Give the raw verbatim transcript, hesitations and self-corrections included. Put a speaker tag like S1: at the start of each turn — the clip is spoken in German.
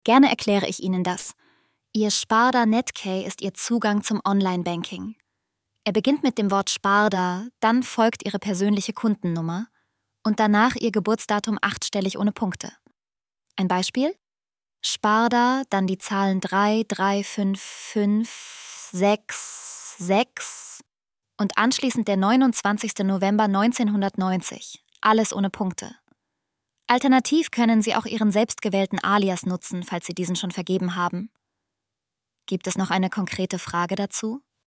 S1: Gerne erkläre ich Ihnen das. Ihr Sparda Netkey ist Ihr Zugang zum Online-Banking. Er beginnt mit dem Wort Sparda, dann folgt Ihre persönliche Kundennummer und danach Ihr Geburtsdatum achtstellig ohne Punkte. Ein Beispiel? Sparda, dann die Zahlen drei drei fünf fünf sechs sechs und anschließend der neunundzwanzigster November neunzehnhundertneunzig. Alles ohne Punkte. Alternativ können Sie auch Ihren selbstgewählten Alias nutzen, falls Sie diesen schon vergeben haben. Gibt es noch eine konkrete Frage dazu?